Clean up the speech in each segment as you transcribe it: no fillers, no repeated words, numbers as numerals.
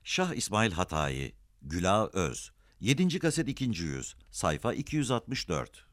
Şah İsmail Hatayi, Güla Öz, 7. kaset 2. yüz, sayfa 264.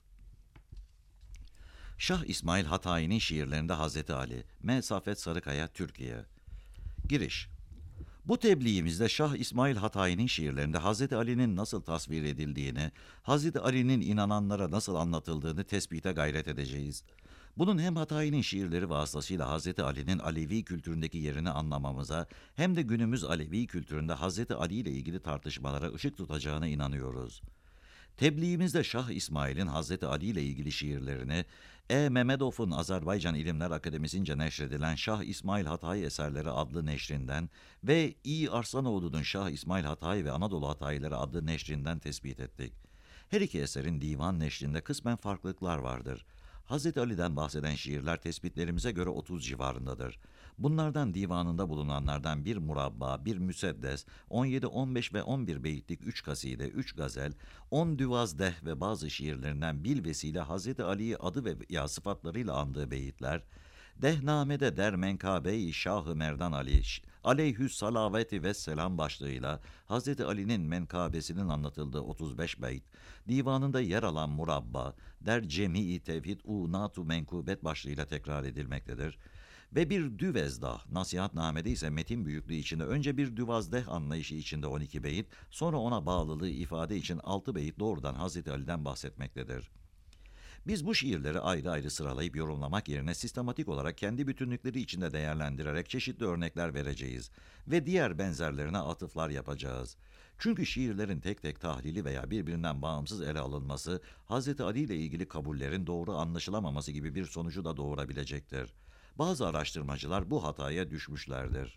Şah İsmail Hatayi'nin şiirlerinde Hazreti Ali, M. Saffet Sarıkaya, Türkiye. Giriş. Bu tebliğimizde Şah İsmail Hatayi'nin şiirlerinde Hazreti Ali'nin nasıl tasvir edildiğini, Hazreti Ali'nin inananlara nasıl anlatıldığını tespite gayret edeceğiz. Bunun hem Hatayi'nin şiirleri vasıtasıyla Hazreti Ali'nin Alevi kültüründeki yerini anlamamıza, hem de günümüz Alevi kültüründe Hazreti Ali ile ilgili tartışmalara ışık tutacağına inanıyoruz. Tebliğimizde Şah İsmail'in Hazreti Ali ile ilgili şiirlerini, Mehmedov'un Azerbaycan İlimler Akademisi'nce neşredilen Şah İsmail Hatayi Eserleri adlı neşrinden ve Arslanoğlu'nun Şah İsmail Hatayi ve Anadolu Hatayileri adlı neşrinden tespit ettik. Her iki eserin divan neşrinde kısmen farklılıklar vardır. Hazreti Ali'den bahseden şiirler tespitlerimize göre 30 civarındadır. Bunlardan divanında bulunanlardan bir murabba, bir müseddes, 17, 15 ve 11 beyitlik 3 kaside, 3 gazel, 10 düvazdeh ve bazı şiirlerinden bilvesiyle Hazreti Ali'yi adı ve ya sıfatlarıyla andığı beyitler, Dehnamede der menkabe-i Şah-ı Merdan Ali, aleyhüs salaveti ve selam başlığıyla Hazreti Ali'nin menkabesinin anlatıldığı 35 beyt, divanında yer alan murabba, der cemi-i tevhid natu menkubet başlığıyla tekrar edilmektedir. Ve bir düvezdah, nasihatnamede ise metin büyüklüğü içinde önce bir düvazdeh anlayışı içinde 12 beyit, sonra ona bağlılığı ifade için 6 beyit doğrudan Hazreti Ali'den bahsetmektedir. Biz bu şiirleri ayrı ayrı sıralayıp yorumlamak yerine sistematik olarak kendi bütünlükleri içinde değerlendirerek çeşitli örnekler vereceğiz ve diğer benzerlerine atıflar yapacağız. Çünkü şiirlerin tek tek tahlili veya birbirinden bağımsız ele alınması, Hz. Ali ile ilgili kabullerin doğru anlaşılamaması gibi bir sonucu da doğurabilecektir. Bazı araştırmacılar bu hataya düşmüşlerdir.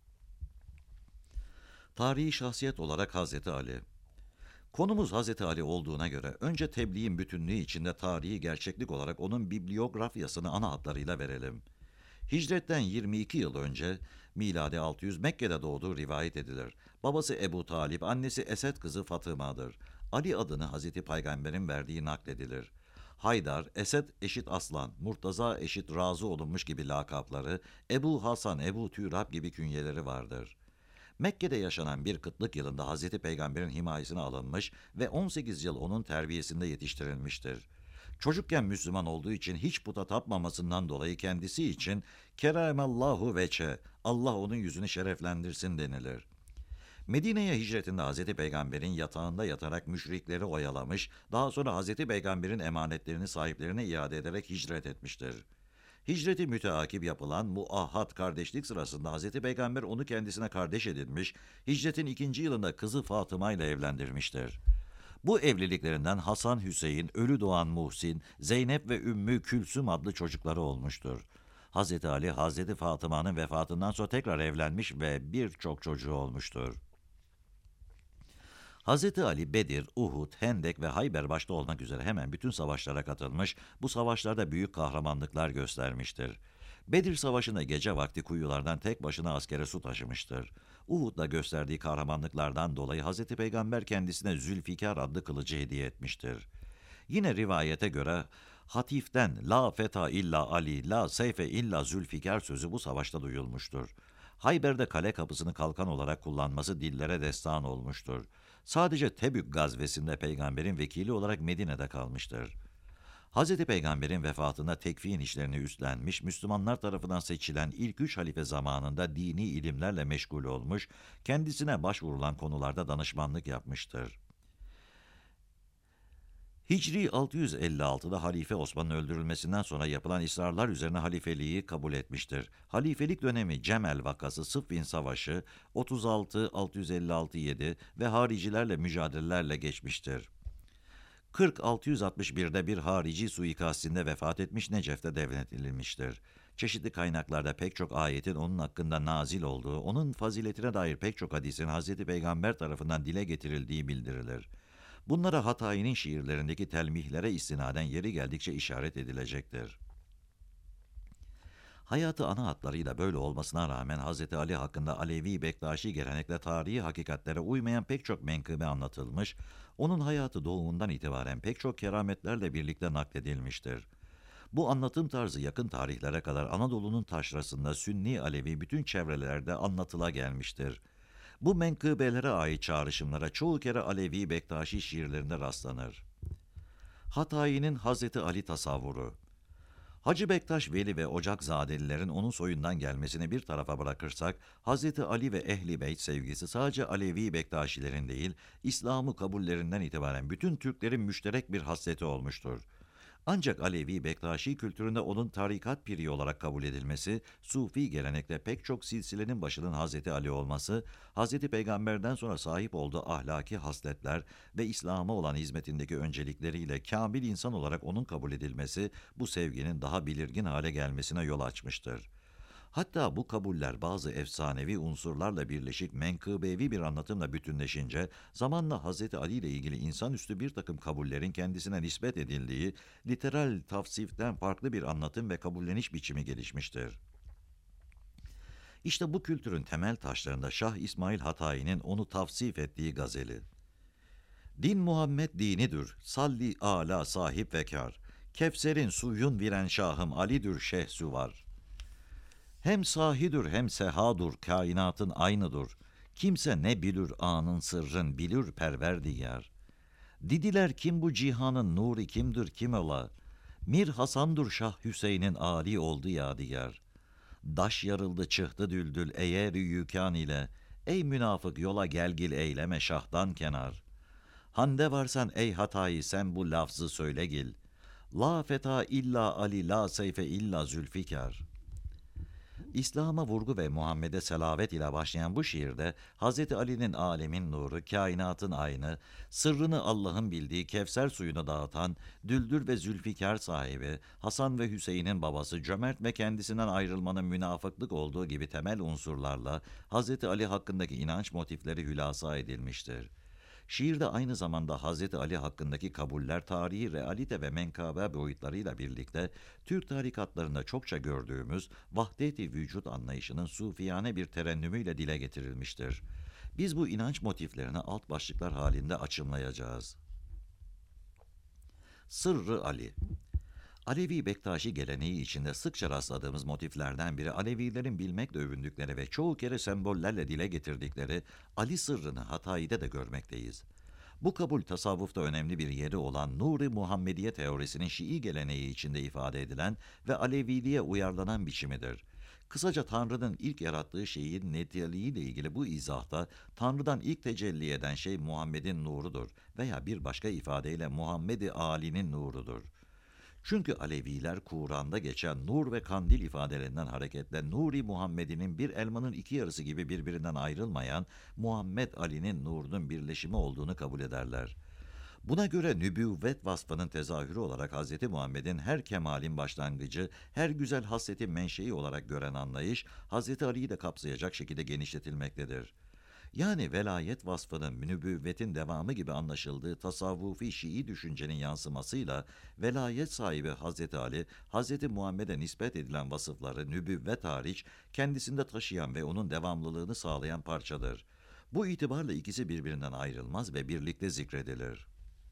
Tarihi şahsiyet olarak Hz. Ali. Konumuz Hz. Ali olduğuna göre önce tebliğin bütünlüğü içinde tarihi gerçeklik olarak onun bibliografyasını ana hatlarıyla verelim. Hicretten 22 yıl önce miladi 600 Mekke'de doğduğu rivayet edilir. Babası Ebu Talip, annesi Esed kızı Fatıma'dır. Ali adını Hazreti Peygamber'in verdiği nakledilir. Haydar, Esed eşit Aslan, Murtaza eşit razı olunmuş gibi lakapları, Ebu Hasan, Ebu Türab gibi künyeleri vardır. Mekke'de yaşanan bir kıtlık yılında Hazreti Peygamber'in himayesine alınmış ve 18 yıl onun terbiyesinde yetiştirilmiştir. Çocukken Müslüman olduğu için hiç puta tapmamasından dolayı kendisi için keremallahu veçe, Allah onun yüzünü şereflendirsin denilir. Medine'ye hicretinde Hazreti Peygamber'in yatağında yatarak müşrikleri oyalamış, daha sonra Hazreti Peygamber'in emanetlerini sahiplerine iade ederek hicret etmiştir. Hicreti müteakip yapılan muahhat kardeşlik sırasında Hazreti Peygamber onu kendisine kardeş edinmiş, hicretin 2. yılında kızı Fatıma ile evlendirmiştir. Bu evliliklerinden Hasan Hüseyin, ölü doğan Muhsin, Zeynep ve Ümmü Külsüm adlı çocukları olmuştur. Hazreti Ali, Hazreti Fatıma'nın vefatından sonra tekrar evlenmiş ve birçok çocuğu olmuştur. Hazreti Ali, Bedir, Uhud, Hendek ve Hayber başta olmak üzere hemen bütün savaşlara katılmış, bu savaşlarda büyük kahramanlıklar göstermiştir. Bedir Savaşı'nda gece vakti kuyulardan tek başına askere su taşımıştır. Uhud'da gösterdiği kahramanlıklardan dolayı Hazreti Peygamber kendisine Zülfikar adlı kılıcı hediye etmiştir. Yine rivayete göre Hatif'ten "La feta illa Ali, la seyfe illa Zülfikar" sözü bu savaşta duyulmuştur. Hayber'de kale kapısını kalkan olarak kullanması dillere destan olmuştur. Sadece Tebük gazvesinde peygamberin vekili olarak Medine'de kalmıştır. Hz. Peygamber'in vefatında tekfiyin işlerini üstlenmiş, Müslümanlar tarafından seçilen ilk 3 halife zamanında dini ilimlerle meşgul olmuş, kendisine başvurulan konularda danışmanlık yapmıştır. Hicri 656'da Halife Osman'ın öldürülmesinden sonra yapılan ısrarlar üzerine halifeliği kabul etmiştir. Halifelik dönemi Cemel vakası, Sıffin Savaşı, 36-656-7 ve haricilerle mücadelelerle geçmiştir. 40-661'de bir harici suikastinde vefat etmiş, Necef'te defnedilmiştir. Çeşitli kaynaklarda pek çok ayetin onun hakkında nazil olduğu, onun faziletine dair pek çok hadisin Hazreti Peygamber tarafından dile getirildiği bildirilir. Bunlara Hatayi'nin şiirlerindeki telmihlere istinaden yeri geldikçe işaret edilecektir. Hayatı ana hatlarıyla böyle olmasına rağmen Hz. Ali hakkında Alevi Bektaşi gelenekle tarihi hakikatlere uymayan pek çok menkıbe anlatılmış, onun hayatı doğumundan itibaren pek çok kerametlerle birlikte nakledilmiştir. Bu anlatım tarzı yakın tarihlere kadar Anadolu'nun taşrasında Sünni Alevi bütün çevrelerde anlatıla gelmiştir. Bu menkıbelere ait çağrışımlara çoğu kere Alevi Bektaşi şiirlerinde rastlanır. Hatayi'nin Hazreti Ali tasavvuru. Hacı Bektaş Veli ve Ocakzadelilerin onun soyundan gelmesini bir tarafa bırakırsak, Hazreti Ali ve Ehli Beyt sevgisi sadece Alevi Bektaşilerin değil, İslam'ı kabullerinden itibaren bütün Türklerin müşterek bir hasreti olmuştur. Ancak Alevi Bektaşi kültüründe onun tarikat piri olarak kabul edilmesi, Sufi gelenekte pek çok silsilenin başının Hazreti Ali olması, Hazreti Peygamber'den sonra sahip olduğu ahlaki hasletler ve İslam'a olan hizmetindeki öncelikleriyle kamil insan olarak onun kabul edilmesi, bu sevginin daha belirgin hale gelmesine yol açmıştır. Hatta bu kabuller bazı efsanevi unsurlarla birleşik menkıbevi bir anlatımla bütünleşince zamanla Hz. Ali ile ilgili insanüstü bir takım kabullerin kendisine nispet edildiği literal tavsiften farklı bir anlatım ve kabulleniş biçimi gelişmiştir. İşte bu kültürün temel taşlarında Şah İsmail Hatayi'nin onu tavsif ettiği gazeli. Din Muhammed dinidir, salli ala sahip ve kâr. Kevser'in suyun viren şahım Ali'dür şehsü var. Hem sahidir hem sehadur, kainatın aynıdır. Kimse ne bilir anın sırrın, bilir perverdigar. Didiler kim bu cihanın nuri kimdir kim ola? Mir Hasan'dur Şah Hüseyin'in âli oldu yadigar. Daş yarıldı çıktı düldül eğer yükân ile. Ey münafık yola gelgil eyleme şahtan kenar. Hande varsan ey Hatayi sen bu lafzı söyle gil. La feta illa Ali la seyfe illa Zülfikar. İslam'a vurgu ve Muhammed'e selavet ile başlayan bu şiirde Hz. Ali'nin alemin nuru, kainatın aynı, sırrını Allah'ın bildiği Kevser suyunu dağıtan, Düldül ve Zülfikar sahibi, Hasan ve Hüseyin'in babası cömert ve kendisinden ayrılmanın münafıklık olduğu gibi temel unsurlarla Hz. Ali hakkındaki inanç motifleri hülasa edilmiştir. Şiirde aynı zamanda Hz. Ali hakkındaki kabuller tarihi, realite ve menkabe boyutlarıyla birlikte Türk tarikatlarında çokça gördüğümüz vahdet-i vücut anlayışının sufiyane bir terennümüyle dile getirilmiştir. Biz bu inanç motiflerini alt başlıklar halinde açımlayacağız. Sırrı Ali. Alevi Bektaşi geleneği içinde sıkça rastladığımız motiflerden biri Alevilerin bilmekle övündükleri ve çoğu kere sembollerle dile getirdikleri Ali sırrını Hatayi'de de görmekteyiz. Bu kabul tasavvufta önemli bir yeri olan Nur-i Muhammediye teorisinin Şii geleneği içinde ifade edilen ve Aleviliğe uyarlanan biçimidir. Kısaca Tanrı'nın ilk yarattığı şeyin niteliğiyle ilgili bu izahta Tanrı'dan ilk tecelli eden şey Muhammed'in nurudur veya bir başka ifadeyle Muhammed-i Ali'nin nurudur. Çünkü Aleviler Kur'an'da geçen nur ve kandil ifadelerinden hareketle Nuri Muhammed'inin bir elmanın iki yarısı gibi birbirinden ayrılmayan Muhammed Ali'nin nurunun birleşimi olduğunu kabul ederler. Buna göre nübüvvet vasfının tezahürü olarak Hz. Muhammed'in her kemalin başlangıcı, her güzel hasletin menşei olarak gören anlayış, Hz. Ali'yi de kapsayacak şekilde genişletilmektedir. Yani velayet vasfının nübüvvetin devamı gibi anlaşıldığı tasavvufi Şii düşüncenin yansımasıyla velayet sahibi Hazreti Ali, Hazreti Muhammed'e nispet edilen vasıfları nübüvvet hariç kendisinde taşıyan ve onun devamlılığını sağlayan parçadır. Bu itibarla ikisi birbirinden ayrılmaz ve birlikte zikredilir.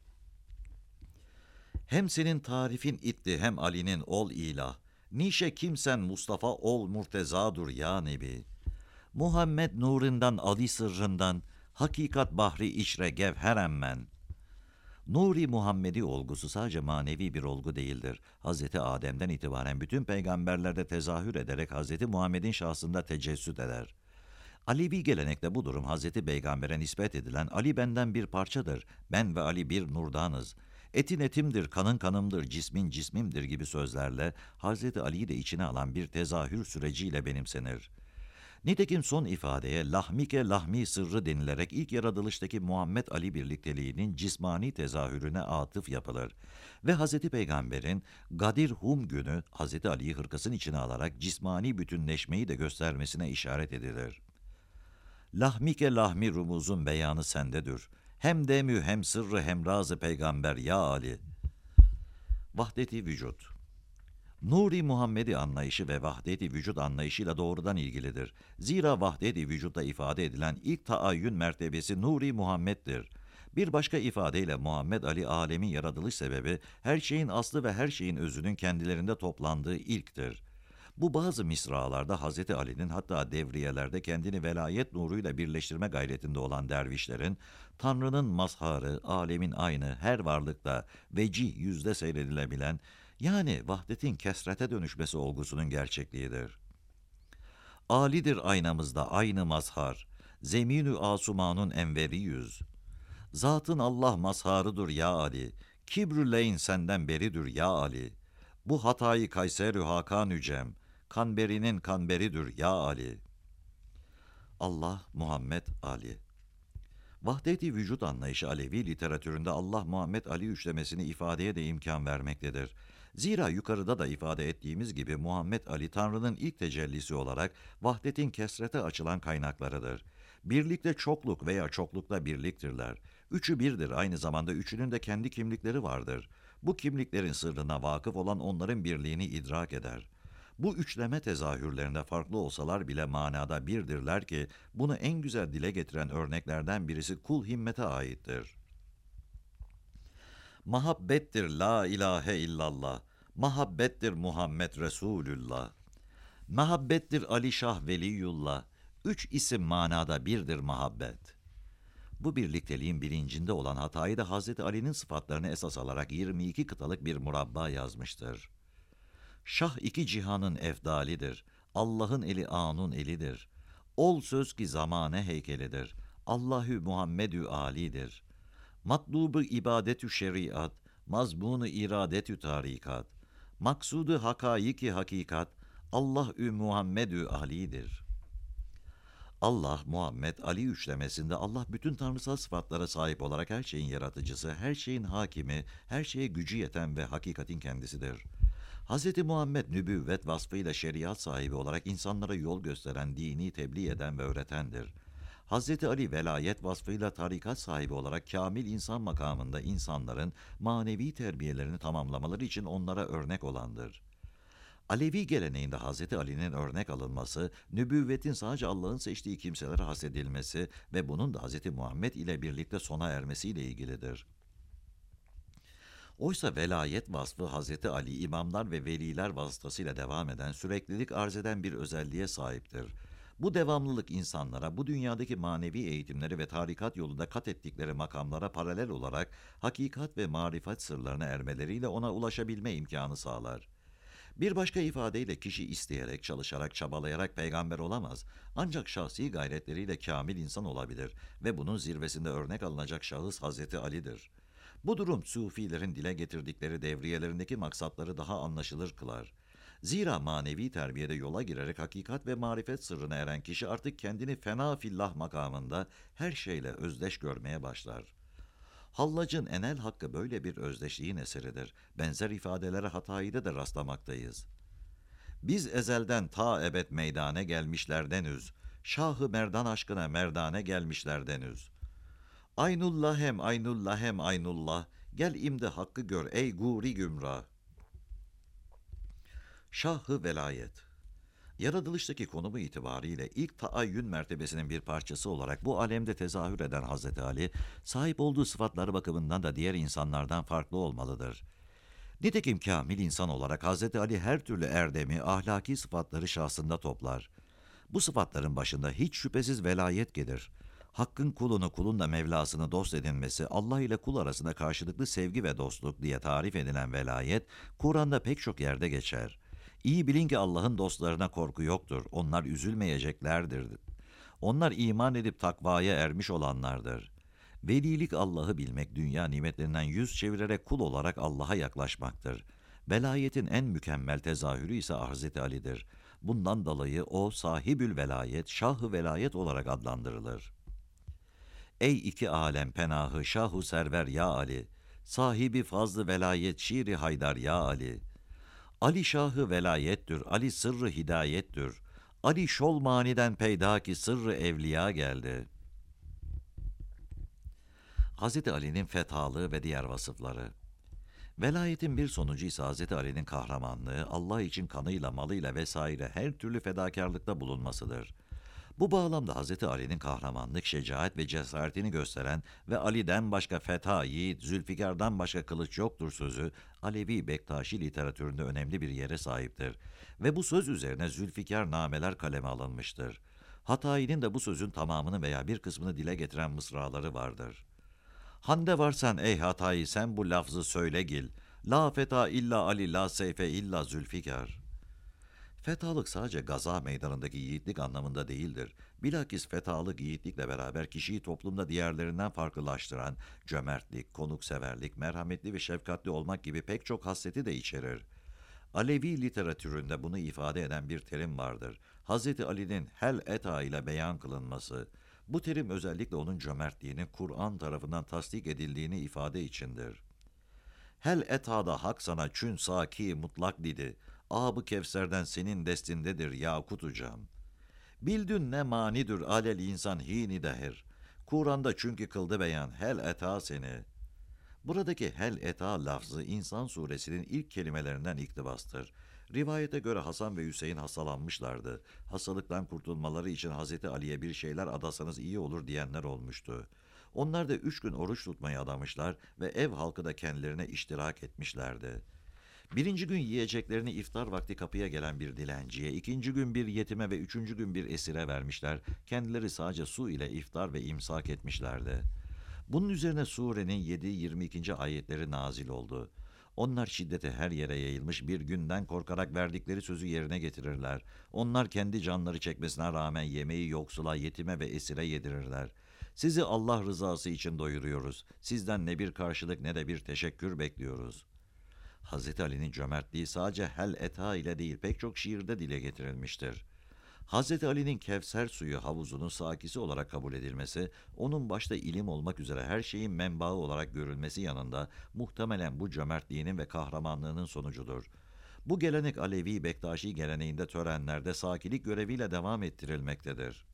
Hem senin tarifin itti hem Ali'nin ol ilah. Nişe kimsen Mustafa ol murtezadur ya Nebi. Muhammed nurundan Ali sırrından, hakikat bahri içre gevherem men. Nuri Muhammedi olgusu sadece manevi bir olgu değildir. Hz. Adem'den itibaren bütün peygamberlerde tezahür ederek Hz. Muhammed'in şahsında tecessüt eder. Alevi gelenekte bu durum Hz. Peygamber'e nispet edilen Ali benden bir parçadır, ben ve Ali bir nurdanız. Etin etimdir, kanın kanımdır, cismin cismimdir gibi sözlerle Hz. Ali'yi de içine alan bir tezahür süreciyle benimsenir. Nitekim son ifadeye lahmike lahmi sırrı denilerek ilk yaratılıştaki Muhammed Ali birlikteliğinin cismani tezahürüne atıf yapılır ve Hz. Peygamber'in Gadir Hum günü Hz. Ali'yi hırkasının içine alarak cismani bütünleşmeyi de göstermesine işaret edilir. Lahmike lahmi rumuzun beyanı sendedir. Hem demü hem sırrı hem razı peygamber ya Ali. Vahdeti vücut. Nuri Muhammedi anlayışı ve vahdet-i vücut anlayışıyla doğrudan ilgilidir. Zira vahdet-i vücutta ifade edilen ilk taayyün mertebesi Nuri Muhammed'dir. Bir başka ifadeyle Muhammed Ali alemin yaratılış sebebi, her şeyin aslı ve her şeyin özünün kendilerinde toplandığı ilktir. Bu bazı misralarda Hazreti Ali'nin, hatta devriyelerde kendini velayet nuruyla birleştirme gayretinde olan dervişlerin, Tanrı'nın mazharı, alemin aynı, her varlıkta vecih yüzde seyredilebilen, yani vahdetin kesrete dönüşmesi olgusunun gerçekliğidir. Alidir aynamızda aynı mazhar, zeminü asumanun enveri yüz. Zatın Allah mazharıdır ya Ali, kibrüleyn senden beridir ya Ali. Bu hatayı Kayserü Hakan Yücem, kanberinin kanberidir ya Ali. Allah, Muhammed, Ali. Vahdet-i vücut anlayışı Alevi literatüründe Allah, Muhammed, Ali üçlemesini ifadeye de imkan vermektedir. Zira yukarıda da ifade ettiğimiz gibi Muhammed Ali Tanrı'nın ilk tecellisi olarak vahdetin kesrete açılan kaynaklarıdır. Birlikte çokluk veya çoklukta birliktirler. Üçü birdir, aynı zamanda üçünün de kendi kimlikleri vardır. Bu kimliklerin sırrına vakıf olan onların birliğini idrak eder. Bu üçleme tezahürlerinde farklı olsalar bile manada birdirler ki bunu en güzel dile getiren örneklerden birisi Kul Himmet'e aittir. Mahabbettir la ilahe illallah, mahabbettir Muhammed Resulullah, mahabbettir Ali Şah Veliyullah, üç isim manada birdir muhabbet. Bu birlikteliğin bilincinde olan Hatayi de Hazreti Ali'nin sıfatlarını esas alarak 22 kıtalık bir murabba yazmıştır. Şah iki cihanın efdalidir, Allah'ın eli anun elidir. Ol söz ki zamane heykelidir, Allahü Muhammedü alidir. Matlubu ibadetü şeriat, mazbunu iradetü tarikat. Maksudu hakayiki hakikat, Allahü Muhammedü alidir. Allah, Muhammed, Ali üçlemesinde Allah bütün tanrısal sıfatlara sahip olarak her şeyin yaratıcısı, her şeyin hakimi, her şeye gücü yeten ve hakikatin kendisidir. Hz. Muhammed nübüvvet vasfıyla şeriat sahibi olarak insanlara yol gösteren, dini tebliğ eden ve öğretendir. Hz. Ali velayet vasfıyla tarikat sahibi olarak kamil insan makamında insanların manevi terbiyelerini tamamlamaları için onlara örnek olandır. Alevi geleneğinde Hz. Ali'nin örnek alınması, nübüvvetin sadece Allah'ın seçtiği kimselere hasredilmesi ve bunun da Hz. Muhammed ile birlikte sona ermesiyle ilgilidir. Oysa velayet vasfı Hz. Ali, imamlar ve veliler vasıtasıyla devam eden, süreklilik arz eden bir özelliğe sahiptir. Bu devamlılık insanlara, bu dünyadaki manevi eğitimleri ve tarikat yolunda kat ettikleri makamlara paralel olarak hakikat ve marifet sırlarına ermeleriyle ona ulaşabilme imkanı sağlar. Bir başka ifadeyle kişi isteyerek, çalışarak, çabalayarak peygamber olamaz. Ancak şahsi gayretleriyle kamil insan olabilir ve bunun zirvesinde örnek alınacak şahıs Hazreti Ali'dir. Bu durum Sufilerin dile getirdikleri devriyelerindeki maksatları daha anlaşılır kılar. Zira manevi terbiyede yola girerek hakikat ve marifet sırrına eren kişi artık kendini fena fillah makamında her şeyle özdeş görmeye başlar. Hallac'ın Enel Hakkı böyle bir özdeşliğin eseridir. Benzer ifadelere Hatayi'de de rastlamaktayız. Biz ezelden ta ebed meydane gelmişlerdenüz. Şahı merdan aşkına merdane gelmişlerdenüz. Aynullah hem aynullah hem aynullah. Gel imdi hakkı gör ey guri gümrah. Şahı velayet. Yaratılıştaki konumu itibariyle ilk taayyün mertebesinin bir parçası olarak bu alemde tezahür eden Hazreti Ali, sahip olduğu sıfatları bakımından da diğer insanlardan farklı olmalıdır. Nitekim kamil insan olarak Hazreti Ali her türlü erdemi, ahlaki sıfatları şahsında toplar. Bu sıfatların başında hiç şüphesiz velayet gelir. Hakkın kulunu, kulun da Mevlasını dost edinmesi, Allah ile kul arasında karşılıklı sevgi ve dostluk diye tarif edilen velayet, Kur'an'da pek çok yerde geçer. İyi bilin ki Allah'ın dostlarına korku yoktur. Onlar üzülmeyeceklerdir. Onlar iman edip takvaya ermiş olanlardır. Velilik Allah'ı bilmek, dünya nimetlerinden yüz çevirerek kul olarak Allah'a yaklaşmaktır. Velayetin en mükemmel tezahürü ise Hazreti Ali'dir. Bundan dolayı o sahibül velayet, şah-ı velayet olarak adlandırılır. Ey iki alem penahı şah-ı server ya Ali, sahibi fazlı velayet şiiri haydar ya Ali. Ali şahı velayettir, Ali sırrı hidayettir. Ali şol maniden peyda ki sırrı evliya geldi. Hz. Ali'nin fethalığı ve diğer vasıfları. Velayetin bir sonucu ise Hz. Ali'nin kahramanlığı, Allah için kanıyla, malıyla vesaire her türlü fedakarlıkta bulunmasıdır. Bu bağlamda Hz. Ali'nin kahramanlık, şecaat ve cesaretini gösteren ve Ali'den başka fetha, yiğit, Zülfikar'dan başka kılıç yoktur sözü Alevi Bektaşi literatüründe önemli bir yere sahiptir ve bu söz üzerine Zülfikar nameler kaleme alınmıştır. Hatayi'nin de bu sözün tamamını veya bir kısmını dile getiren mısraları vardır. Hande varsan ey Hatayi sen bu lafzı söyle gil, la feta illa Ali la seyfe illa Zülfikar. Fetalık sadece gaza meydanındaki yiğitlik anlamında değildir. Bilakis fetalık yiğitlikle beraber kişiyi toplumda diğerlerinden farklılaştıran cömertlik, konukseverlik, merhametli ve şefkatli olmak gibi pek çok hasleti de içerir. Alevi literatüründe bunu ifade eden bir terim vardır. Hz. Ali'nin hel eta ile beyan kılınması. Bu terim özellikle onun cömertliğinin Kur'an tarafından tasdik edildiğini ifade içindir. Hel etada hak sana çün saki mutlak dedi. Ab-ı Kevser'den senin destindedir yakut ucam. Bildün ne manidir alel insan hini dehir. Kur'an'da çünkü kıldı beyan hel eta seni. Buradaki hel eta lafzı İnsan suresinin ilk kelimelerinden iktibastır. Rivayete göre Hasan ve Hüseyin hastalanmışlardı. Hastalıktan kurtulmaları için Hazreti Ali'ye bir şeyler adasanız iyi olur diyenler olmuştu. Onlar da 3 gün oruç tutmayı adamışlar ve ev halkı da kendilerine iştirak etmişlerdi. Birinci gün yiyeceklerini iftar vakti kapıya gelen bir dilenciye, ikinci gün bir yetime ve üçüncü gün bir esire vermişler. Kendileri sadece su ile iftar ve imsak etmişlerdi. Bunun üzerine surenin 7-22. ayetleri nazil oldu. Onlar şiddete her yere yayılmış bir günden korkarak verdikleri sözü yerine getirirler. Onlar kendi canları çekmesine rağmen yemeği yoksula, yetime ve esire yedirirler. Sizi Allah rızası için doyuruyoruz. Sizden ne bir karşılık ne de bir teşekkür bekliyoruz. Hz. Ali'nin cömertliği sadece hel eta ile değil pek çok şiirde dile getirilmiştir. Hz. Ali'nin Kevser suyu havuzunun sakisi olarak kabul edilmesi, onun başta ilim olmak üzere her şeyin menbaı olarak görülmesi yanında muhtemelen bu cömertliğinin ve kahramanlığının sonucudur. Bu gelenek Alevi Bektaşi geleneğinde törenlerde sakilik göreviyle devam ettirilmektedir.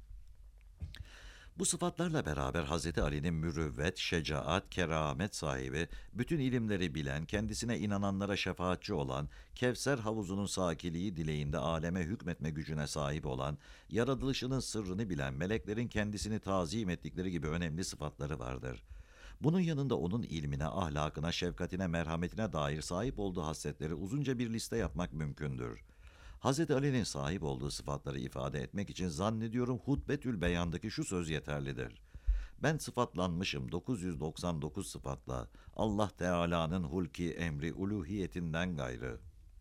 Bu sıfatlarla beraber Hz. Ali'nin mürüvvet, şecaat, keramet sahibi, bütün ilimleri bilen, kendisine inananlara şefaatçi olan, Kevser havuzunun sakiliği dileğinde aleme hükmetme gücüne sahip olan, yaratılışının sırrını bilen meleklerin kendisini tazim ettikleri gibi önemli sıfatları vardır. Bunun yanında onun ilmine, ahlakına, şefkatine, merhametine dair sahip olduğu hasletleri uzunca bir liste yapmak mümkündür. Hz. Ali'nin sahip olduğu sıfatları ifade etmek için zannediyorum Hutbetül Beyan'daki şu söz yeterlidir. Ben sıfatlanmışım 999 sıfatla, Allah Teala'nın hulki emri uluhiyetinden gayrı.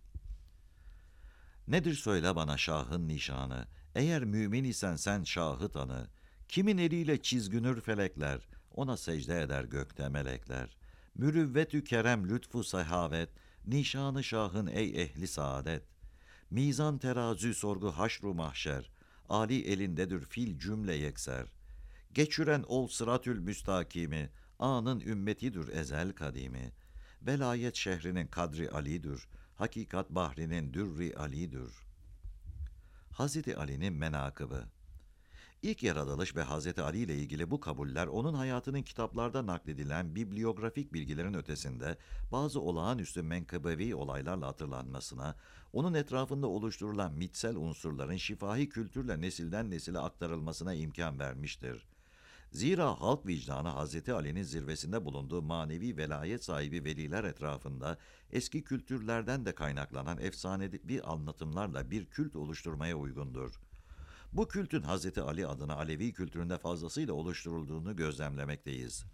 Nedir söyle bana şahın nişanı, eğer mümin isen sen şahı tanı. Kimin eliyle çizgünür felekler, ona secde eder gökte melekler. Mürüvvetü kerem lütfu sehavet, nişanı şahın ey ehli saadet. Mizan terazü sorgu haşru mahşer, Ali elindedir fil cümle yekser. Geçüren ol sıratül müstakimi, anın ümmetidir ezel kadimi. Velayet şehrinin kadri alidir, hakikat bahrinin dürri alidir. Hazreti Ali'nin menakıbı. İlk yaratılış ve Hz. Ali ile ilgili bu kabuller onun hayatının kitaplarda nakledilen bibliografik bilgilerin ötesinde bazı olağanüstü menkıbevi olaylarla hatırlanmasına, onun etrafında oluşturulan mitsel unsurların şifahi kültürle nesilden nesile aktarılmasına imkan vermiştir. Zira halk vicdanı Hz. Ali'nin zirvesinde bulunduğu manevi velayet sahibi veliler etrafında eski kültürlerden de kaynaklanan efsanevi anlatımlarla bir kült oluşturmaya uygundur. Bu kültün Hz. Ali adına Alevi kültüründe fazlasıyla oluşturulduğunu gözlemlemekteyiz.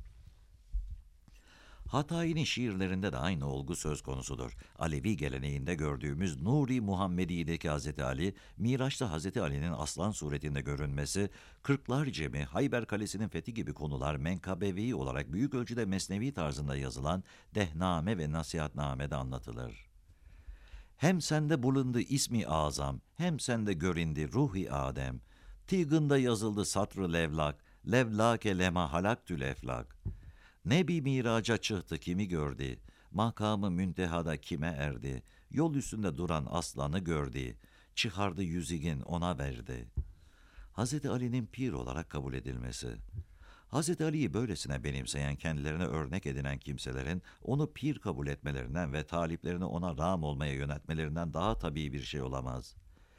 Hatayi'nin şiirlerinde de aynı olgu söz konusudur. Alevi geleneğinde gördüğümüz Nuri Muhammedi'deki Hz. Ali, Miraç'ta Hz. Ali'nin aslan suretinde görünmesi, Kırklar Cemi, Hayber Kalesi'nin fethi gibi konular menkabevi olarak büyük ölçüde mesnevi tarzında yazılan Dehname ve Nasihatname'de anlatılır. Hem sende bulundu ismi azam, hem sende göründü ruhi Adem. Tigında yazıldı satrı levlak, levlake lema halaktül eflak. Nebi miraca çıktı kimi gördü, makamı müntehada kime erdi, yol üstünde duran aslanı gördü, çıkardı yüzigin ona verdi. Hz. Ali'nin pir olarak kabul edilmesi. Hz. Ali'yi böylesine benimseyen, kendilerine örnek edinen kimselerin onu pir kabul etmelerinden ve taliplerini ona rağm olmaya yöneltmelerinden daha tabii bir şey olamaz.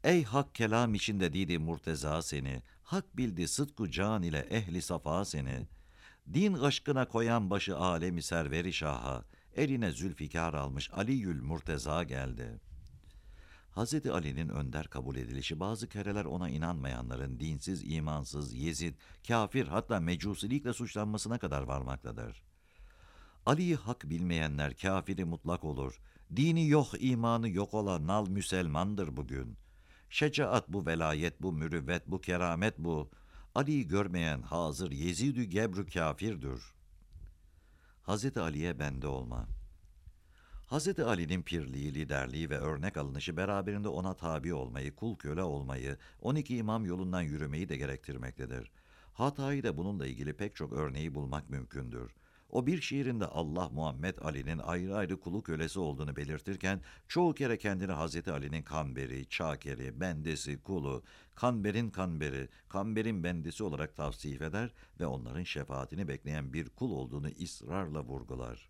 Ey hak kelam içinde didi murteza seni, hak bildi sıdku can ile ehli safa seni. Din aşkına koyan başı alemi serveri şaha, eline zülfikar almış Aliyül Murteza geldi. Hz. Ali'nin önder kabul edilişi bazı kereler ona inanmayanların dinsiz, imansız, Yezid, kafir hatta mecusilikle suçlanmasına kadar varmaktadır. Ali'yi hak bilmeyenler kafiri mutlak olur. Dini yok, imanı yok olan nal Müselmandır bugün. Şecaat bu, velayet bu, mürüvvet bu, keramet bu. Ali'yi görmeyen hazır Yezid-ü Gebru kafirdir. Hz. Ali'ye bende olma. Hz. Ali'nin pirliği, liderliği ve örnek alınışı beraberinde ona tabi olmayı, kul köle olmayı, 12 imam yolundan yürümeyi de gerektirmektedir. Hatay'ı da bununla ilgili pek çok örneği bulmak mümkündür. O bir şiirinde Allah Muhammed Ali'nin ayrı ayrı kulu kölesi olduğunu belirtirken çoğu kere kendini Hz. Ali'nin kamberi, çakeri, bendesi, kulu, kanberin kanberi, kamberin bendesi olarak tavsif eder ve onların şefaatini bekleyen bir kul olduğunu ısrarla vurgular.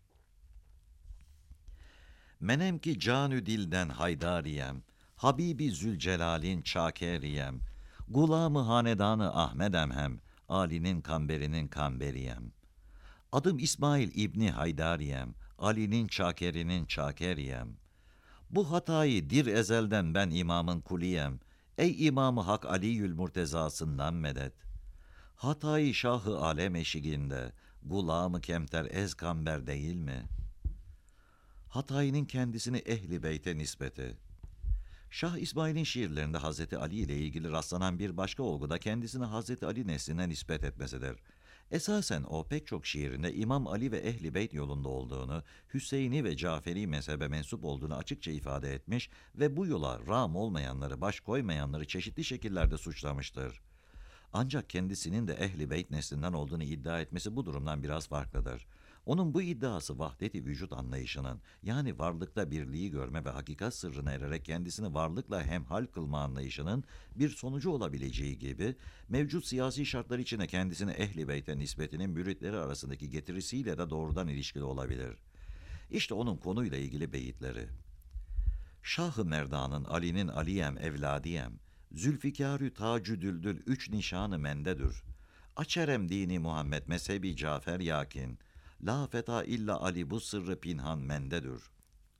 Menem ki canü dilden haydariyem, Habibi Zülcelal'in çakeriyem, Gulamı hanedanı Ahmedem hem, Ali'nin kamberinin kamberiyem. Adım İsmail İbni Haydariyem, Ali'nin çakerinin çakeriyem. Bu hatayı dir ezelden ben imamın kuliyem, Ey İmam-ı Hak Ali'yül Murtezasından medet. Hatayı Şah-ı Alem eşiğinde, Gulam-ı Kemter ez kamber değil mi? Hatay'ın kendisini Ehli Beyt'e nispeti. Şah İsmail'in şiirlerinde Hazreti Ali ile ilgili rastlanan bir başka olgu da kendisini Hazreti Ali nesline nispet etmesidir. Esasen o pek çok şiirinde İmam Ali ve Ehli Beyt yolunda olduğunu, Hüseyini ve Caferi mezhebe mensup olduğunu açıkça ifade etmiş ve bu yola rağm olmayanları, baş koymayanları çeşitli şekillerde suçlamıştır. Ancak kendisinin de Ehli Beyt neslinden olduğunu iddia etmesi bu durumdan biraz farklıdır. Onun bu iddiası vahdet-i vücut anlayışının, yani varlıkta birliği görme ve hakikat sırrına ererek kendisini varlıkla hemhal kılma anlayışının bir sonucu olabileceği gibi, mevcut siyasi şartlar içinde kendisini Ehli Beyt'e nispetinin müritleri arasındaki getirisiyle de doğrudan ilişkili olabilir. İşte onun konuyla ilgili beyitleri. Şah-ı Merdan'ın Ali'nin Aliyem evladiyem, Zülfikâr-ü tacü düldül üç nişanı mendedür. Açerem dini Muhammed mezhebi Cafer yakin, La feta illa Ali bu sırrı pinhan mendedür.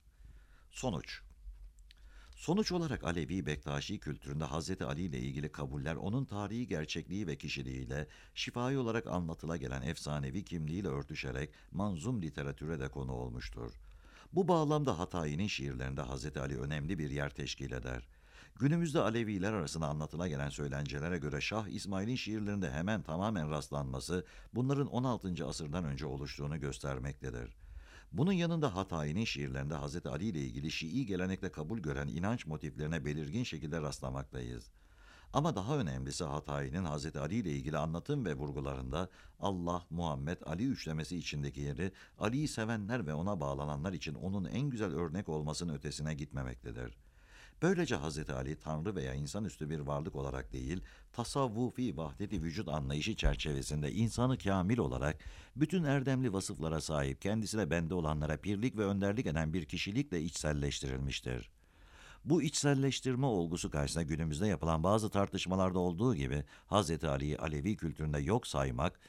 Sonuç olarak Alevi Bektaşi kültüründe Hazreti Ali ile ilgili kabuller onun tarihi gerçekliği ve kişiliğiyle şifai olarak anlatıla gelen efsanevi kimliğiyle örtüşerek manzum literatüre de konu olmuştur. Bu bağlamda Hatayi'nin şiirlerinde Hazreti Ali önemli bir yer teşkil eder. Günümüzde Aleviler arasında anlatıla gelen söylencelere göre Şah İsmail'in şiirlerinde hemen tamamen rastlanması bunların 16. asırdan önce oluştuğunu göstermektedir. Bunun yanında Hatayi'nin şiirlerinde Hz. Ali ile ilgili Şii gelenekle kabul gören inanç motiflerine belirgin şekilde rastlamaktayız. Ama daha önemlisi Hatayi'nin Hz. Ali ile ilgili anlatım ve vurgularında Allah, Muhammed, Ali üçlemesi içindeki yeri Ali'yi sevenler ve ona bağlananlar için onun en güzel örnek olmasının ötesine gitmemektedir. Böylece Hz. Ali Tanrı veya insanüstü bir varlık olarak değil, tasavvufi vahdet-i vücut anlayışı çerçevesinde insanı kamil olarak bütün erdemli vasıflara sahip kendisine bende olanlara pirlik ve önderlik eden bir kişilikle içselleştirilmiştir. Bu içselleştirme olgusu karşısında günümüzde yapılan bazı tartışmalarda olduğu gibi Hz. Ali'yi Alevi kültüründe yok saymak,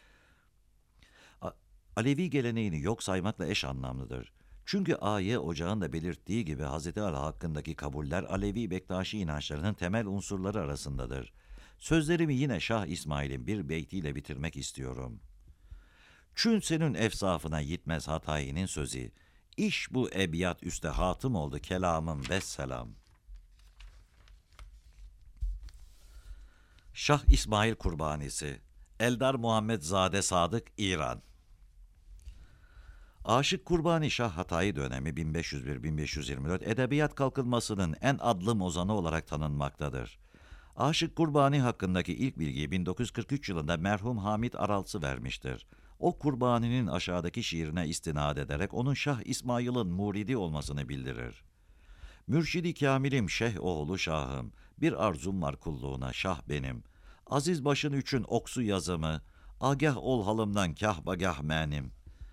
Alevi geleneğini yok saymakla eş anlamlıdır. Çünkü A.Y. Ocağı'nın da belirttiği gibi Hz. Ali hakkındaki kabuller Alevi Bektaşi inançlarının temel unsurları arasındadır. Sözlerimi yine Şah İsmail'in bir beytiyle bitirmek istiyorum. Çün senin efsafına yitmez Hatayi'nin sözü. İş bu ebiyat üste hatım oldu kelamım vesselam. Şah İsmail Kurbanisi Eldar Muhammed Zade Sadık İran. Aşık Kurbani Şah Hatayi dönemi 1501-1524 edebiyat kalkınmasının en adlı ozanı olarak tanınmaktadır. Aşık Kurbani hakkındaki ilk bilgiyi 1943 yılında merhum Hamit Aralsı vermiştir. O Kurbani'nin aşağıdaki şiirine istinad ederek onun Şah İsmail'in muridi olmasını bildirir. Mürşidi Kamil'im Şeyh oğlu Şah'ım, bir arzum var kulluğuna Şah benim. Aziz başın üçün oksu yazımı, agah ol halımdan kah bagah menim.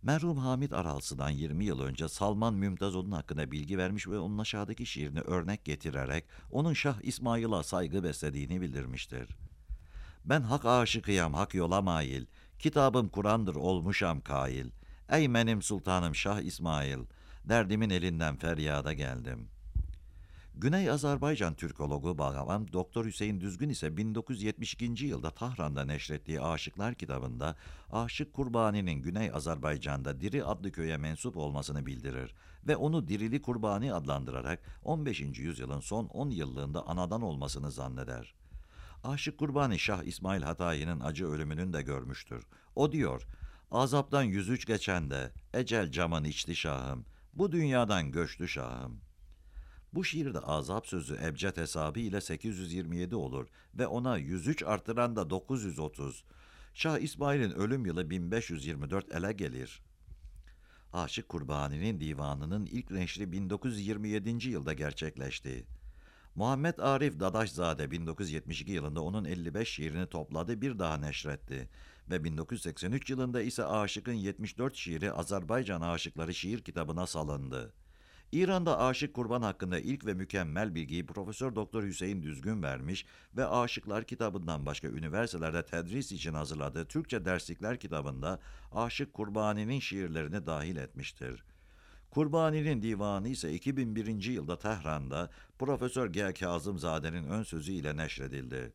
Merhum Hamid Aralsı'dan 20 yıl önce Salman Mümtazoğlu'nun hakkında bilgi vermiş ve onun aşağıdaki şiirini örnek getirerek onun Şah İsmail'a saygı beslediğini bildirmiştir. Ben hak aşıkıyam, hak yola mail, kitabım Kur'an'dır olmuşam kail. Ey benim sultanım Şah İsmail, derdimin elinden feryada geldim. Güney Azerbaycan Türkologu Bağlam Doktor Hüseyin Düzgün ise 1972. yılda Tahran'da neşrettiği Aşıklar kitabında Aşık Kurbani'nin Güney Azerbaycan'da Diri adlı köye mensup olmasını bildirir ve onu Dirili Kurbani adlandırarak 15. yüzyılın son 10 yıllığında anadan olmasını zanneder. Aşık Kurbani Şah İsmail Hatayi'nin acı ölümünün de görmüştür. O diyor, azaptan 103 geçen de ecel camın içti şahım, bu dünyadan göçtü şahım. Bu şiirde azap sözü ebced hesabı ile 827 olur ve ona 103 artıran da 930. Şah İsmail'in ölüm yılı 1524 ele gelir. Aşık Kurbani'nin divanının ilk neşri 1927. yılda gerçekleşti. Muhammed Arif Dadaşzade 1972 yılında onun 55 şiirini topladı, bir daha neşretti ve 1983 yılında ise Aşık'ın 74 şiiri Azerbaycan Aşıkları şiir kitabına salındı. İran'da Aşık Kurban hakkında ilk ve mükemmel bilgiyi Profesör Doktor Hüseyin Düzgün vermiş ve Aşıklar kitabından başka üniversitelerde tedris için hazırladığı Türkçe derslikler kitabında Aşık Kurbani'nin şiirlerini dahil etmiştir. Kurbani'nin divanı ise 2001. yılda Tehran'da Profesör G. Kazımzade'nin ön sözü ile neşredildi.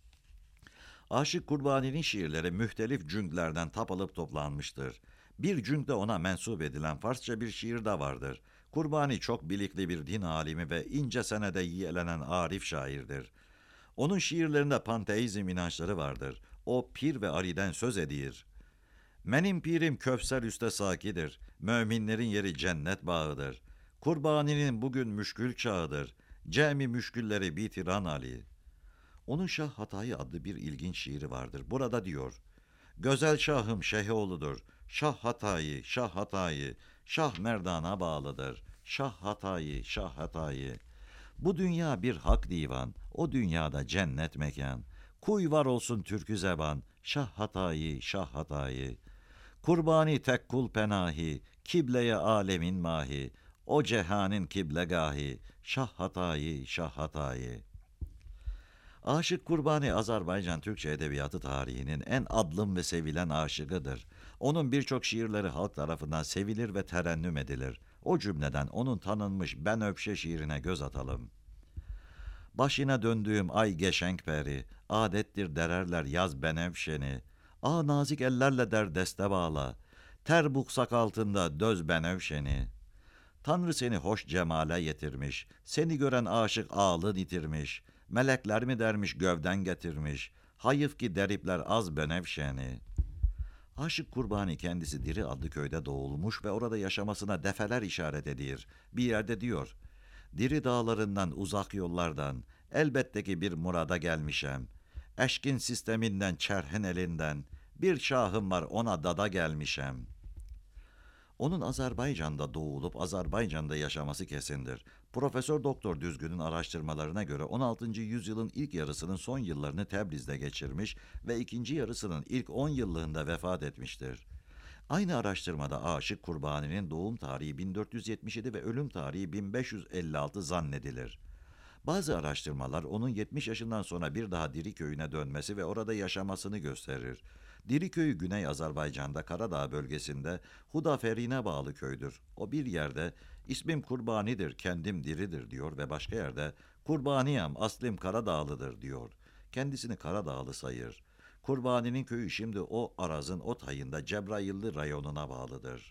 Aşık Kurbani'nin şiirleri mühtelif cünglerden alıp toplanmıştır. Bir cüngde ona mensup edilen Farsça bir şiir de vardır. Kurbani çok bilikli bir din alimi ve ince senede yiyelenen arif şairdir. Onun şiirlerinde panteizm inançları vardır. O pir ve ariden söz edir. Benim pirim Köfser üste sakidir. Müminlerin yeri cennet bağıdır. Kurbani'nin bugün müşkül çağıdır. Cemi müşkülleri bitiran Ali. Onun Şah Hatayi adlı bir ilginç şiiri vardır. Burada diyor, Gözel şahım Şehoğlu'dur. Şah Hatayi, Şah Hatayi, Şah Merdan'a bağlıdır. Şah Hatayi, Şah Hatayi. Bu dünya bir hak divan, o dünyada cennet mekan. Kuy var olsun türkü zeban, Şah Hatayi, Şah Hatayi. Kurbani tek kul penahi, kibleye alemin mahi, o cehanin kiblegahi, Şah Hatayi, Şah Hatayi. Aşık Kurbani Azerbaycan Türkçe Edebiyatı tarihinin en adlım ve sevilen aşıkıdır. Onun birçok şiirleri halk tarafından sevilir ve terennüm edilir. O cümleden onun tanınmış Ben Öpşe şiirine göz atalım. Başına döndüğüm ay geçenk peri, adettir dererler yaz benevşeni. Nazik ellerle der deste bağla, ter buksak altında döz benevşeni. Tanrı seni hoş cemale yetirmiş, seni gören aşık ağlı yitirmiş. Melekler mi dermiş gövden getirmiş, hayıf ki deripler az benevşeni. Aşık Kurbani kendisi Diri adlı köyde doğulmuş ve orada yaşamasına defeler işaret edir. Bir yerde diyor, Diri dağlarından uzak yollardan, elbette ki bir murada gelmişem. Eşkin sisteminden çerhin elinden, bir şahım var ona dada gelmişem. Onun Azerbaycan'da doğulup Azerbaycan'da yaşaması kesindir. Profesör Doktor Düzgün'ün araştırmalarına göre 16. yüzyılın ilk yarısının son yıllarını Tebriz'de geçirmiş ve ikinci yarısının ilk 10 yıllığında vefat etmiştir. Aynı araştırmada Aşık Kurbani'nin doğum tarihi 1477 ve ölüm tarihi 1556 zannedilir. Bazı araştırmalar onun 70 yaşından sonra bir daha Diri köyüne dönmesi ve orada yaşamasını gösterir. Diri köyü Güney Azerbaycan'da Karadağ bölgesinde Hudaferine bağlı köydür. O bir yerde ismim Kurbani'dir, kendim Diri'dir diyor ve başka yerde Kurbaniyam, aslim Karadağlıdır diyor. Kendisini Karadağlı sayır. Kurbani'nin köyü şimdi o arazın o tayında Cebrailli rayonuna bağlıdır.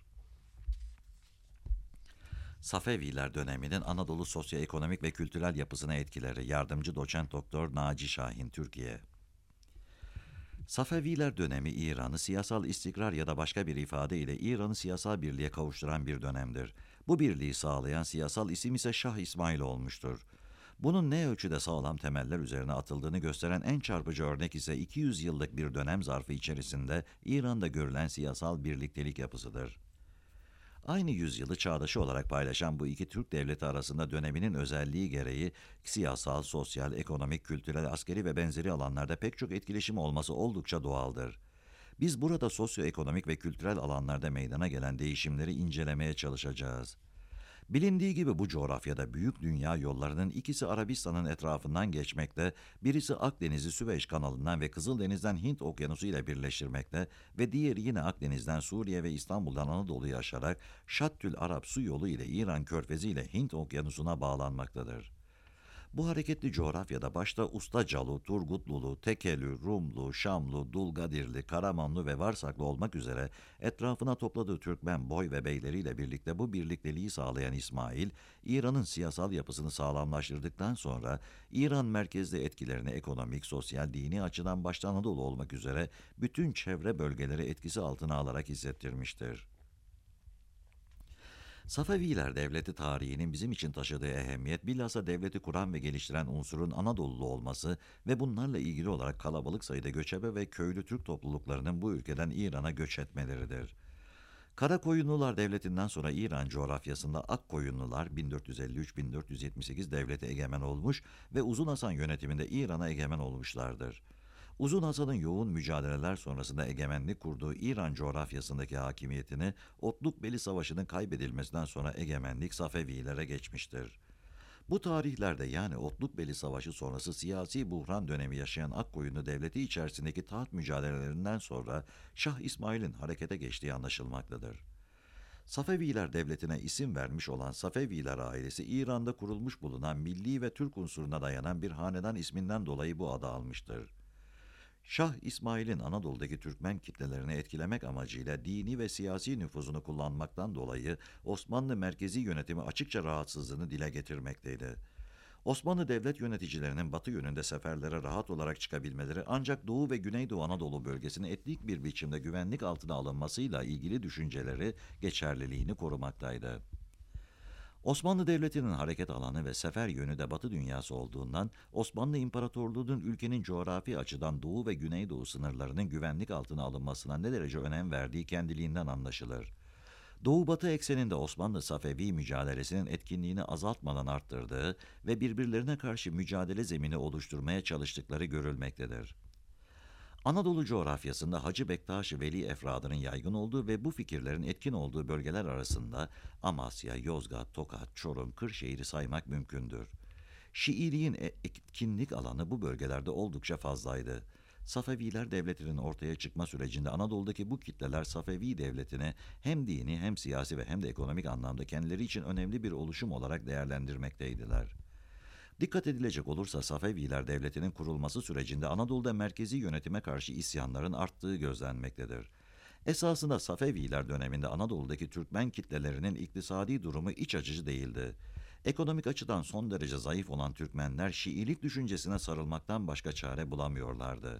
Safeviler döneminin Anadolu sosyoekonomik ve kültürel yapısına etkileri. Yardımcı doçent doktor Naci Şahin, Türkiye. Safeviler dönemi İran'ı siyasal istikrar ya da başka bir ifade ile İran'ı siyasal birliğe kavuşturan bir dönemdir. Bu birliği sağlayan siyasal isim ise Şah İsmail olmuştur. Bunun ne ölçüde sağlam temeller üzerine atıldığını gösteren en çarpıcı örnek ise 200 yıllık bir dönem zarfı içerisinde İran'da görülen siyasal birliktelik yapısıdır. Aynı yüzyılı çağdaşı olarak paylaşan bu iki Türk devleti arasında döneminin özelliği gereği siyasal, sosyal, ekonomik, kültürel, askeri ve benzeri alanlarda pek çok etkileşim olması oldukça doğaldır. Biz burada sosyoekonomik ve kültürel alanlarda meydana gelen değişimleri incelemeye çalışacağız. Bilindiği gibi bu coğrafyada büyük dünya yollarının ikisi Arabistan'ın etrafından geçmekte, birisi Akdeniz'i Süveyş kanalından ve Kızıldeniz'den Hint okyanusu ile birleştirmekte ve diğeri yine Akdeniz'den Suriye ve İstanbul'dan Anadolu'yu aşarak Şattül Arap su yolu ile İran körfezi ile Hint okyanusuna bağlanmaktadır. Bu hareketli coğrafyada başta Ustacalı, Turgutlulu, Tekelü, Rumlu, Şamlu, Dulgadirli, Karamanlı ve Varsaklı olmak üzere etrafına topladığı Türkmen boy ve beyleriyle birlikte bu birlikteliği sağlayan İsmail, İran'ın siyasal yapısını sağlamlaştırdıktan sonra İran merkezli etkilerini ekonomik, sosyal, dini açıdan başta Anadolu olmak üzere bütün çevre bölgeleri etkisi altına alarak hissettirmiştir. Safeviler Devleti tarihinin bizim için taşıdığı ehemmiyet, bilhassa devleti kuran ve geliştiren unsurun Anadolulu olması ve bunlarla ilgili olarak kalabalık sayıda göçebe ve köylü Türk topluluklarının bu ülkeden İran'a göç etmeleridir. Karakoyunlular Devleti'nden sonra İran coğrafyasında Akkoyunlular 1453-1478 devleti egemen olmuş ve Uzun Hasan yönetiminde İran'a egemen olmuşlardır. Uzun Hasan'ın yoğun mücadeleler sonrasında egemenlik kurduğu İran coğrafyasındaki hakimiyetini Otlukbeli Savaşı'nın kaybedilmesinden sonra egemenlik Safevilere geçmiştir. Bu tarihlerde yani Otlukbeli Savaşı sonrası siyasi buhran dönemi yaşayan Akkoyunlu Devleti içerisindeki taht mücadelelerinden sonra Şah İsmail'in harekete geçtiği anlaşılmaktadır. Safeviler Devleti'ne isim vermiş olan Safeviler ailesi İran'da kurulmuş bulunan milli ve Türk unsuruna dayanan bir hanedan isminden dolayı bu adı almıştır. Şah İsmail'in Anadolu'daki Türkmen kitlelerini etkilemek amacıyla dini ve siyasi nüfuzunu kullanmaktan dolayı Osmanlı merkezi yönetimi açıkça rahatsızlığını dile getirmekteydi. Osmanlı devlet yöneticilerinin batı yönünde seferlere rahat olarak çıkabilmeleri ancak Doğu ve Güneydoğu Anadolu bölgesinin etnik bir biçimde güvenlik altına alınmasıyla ilgili düşünceleri geçerliliğini korumaktaydı. Osmanlı Devleti'nin hareket alanı ve sefer yönü de Batı dünyası olduğundan Osmanlı İmparatorluğu'nun ülkenin coğrafi açıdan Doğu ve Güneydoğu sınırlarının güvenlik altına alınmasına ne derece önem verdiği kendiliğinden anlaşılır. Doğu-Batı ekseninde Osmanlı Safevi mücadelesinin etkinliğini azaltmadan arttırdığı ve birbirlerine karşı mücadele zemini oluşturmaya çalıştıkları görülmektedir. Anadolu coğrafyasında Hacı Bektaş-ı Veli efradının yaygın olduğu ve bu fikirlerin etkin olduğu bölgeler arasında Amasya, Yozgat, Tokat, Çorum, Kırşehir'i saymak mümkündür. Şiiliğin etkinlik alanı bu bölgelerde oldukça fazlaydı. Safeviler Devleti'nin ortaya çıkma sürecinde Anadolu'daki bu kitleler Safevi Devleti'ni hem dini hem siyasi ve hem de ekonomik anlamda kendileri için önemli bir oluşum olarak değerlendirmekteydiler. Dikkat edilecek olursa Safeviler Devleti'nin kurulması sürecinde Anadolu'da merkezi yönetime karşı isyanların arttığı gözlenmektedir. Esasında Safeviler döneminde Anadolu'daki Türkmen kitlelerinin iktisadi durumu iç açıcı değildi. Ekonomik açıdan son derece zayıf olan Türkmenler Şiilik düşüncesine sarılmaktan başka çare bulamıyorlardı.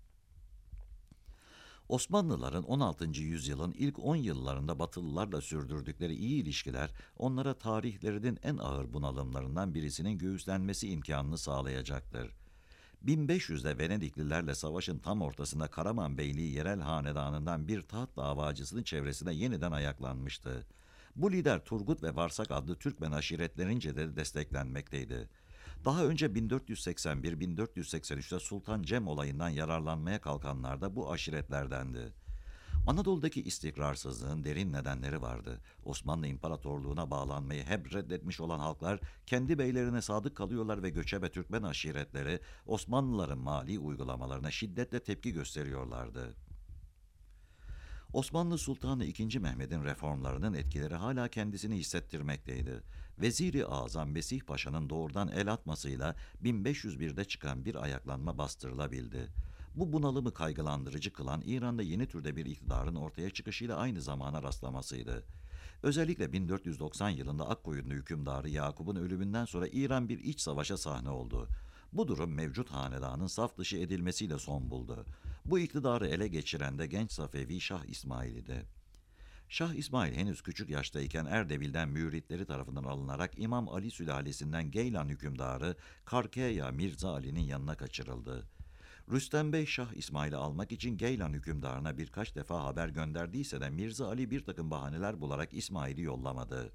Osmanlıların 16. yüzyılın ilk 10 yıllarında Batılılarla sürdürdükleri iyi ilişkiler onlara tarihlerinin en ağır bunalımlarından birisinin göğüslenmesi imkanını sağlayacaktır. 1500'de Venediklilerle savaşın tam ortasında Karaman Beyliği yerel hanedanından bir taht davacısının çevresine yeniden ayaklanmıştı. Bu lider Turgut ve Varsak adlı Türkmen aşiretlerince de desteklenmekteydi. Daha önce 1481-1483'te Sultan Cem olayından yararlanmaya kalkanlar da bu aşiretlerdendi. Anadolu'daki istikrarsızlığın derin nedenleri vardı. Osmanlı İmparatorluğu'na bağlanmayı hep reddetmiş olan halklar kendi beylerine sadık kalıyorlar ve göçebe Türkmen aşiretleri Osmanlıların mali uygulamalarına şiddetle tepki gösteriyorlardı. Osmanlı Sultanı II. Mehmet'in reformlarının etkileri hala kendisini hissettirmekteydi. Veziri Azam Mesih Paşa'nın doğrudan el atmasıyla 1501'de çıkan bir ayaklanma bastırılabildi. Bu bunalımı kaygılandırıcı kılan İran'da yeni türde bir iktidarın ortaya çıkışıyla aynı zamana rastlamasıydı. Özellikle 1490 yılında Akkoyunlu hükümdarı Yakup'un ölümünden sonra İran bir iç savaşa sahne oldu. Bu durum mevcut hanedanın saf dışı edilmesiyle son buldu. Bu iktidarı ele geçiren de genç Safevi Şah İsmail'di. Şah İsmail henüz küçük yaştayken Erdebil'den müritleri tarafından alınarak İmam Ali sülalesinden Geylan hükümdarı Karkeya Mirza Ali'nin yanına kaçırıldı. Rüstem Bey Şah İsmail'i almak için Geylan hükümdarına birkaç defa haber gönderdiyse de Mirza Ali bir takım bahaneler bularak İsmail'i yollamadı.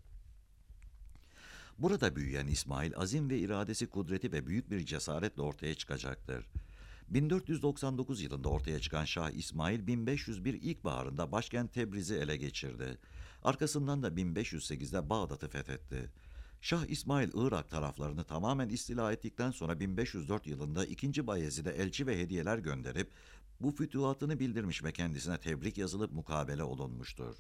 Burada büyüyen İsmail azim ve iradesi kudreti ve büyük bir cesaretle ortaya çıkacaktır. 1499 yılında ortaya çıkan Şah İsmail 1501 ilkbaharında başkent Tebriz'i ele geçirdi. Arkasından da 1508'de Bağdat'ı fethetti. Şah İsmail Irak taraflarını tamamen istila ettikten sonra 1504 yılında 2. Bayezid'e elçi ve hediyeler gönderip bu fütuhatını bildirmiş ve kendisine tebrik yazılıp mukabele olunmuştur.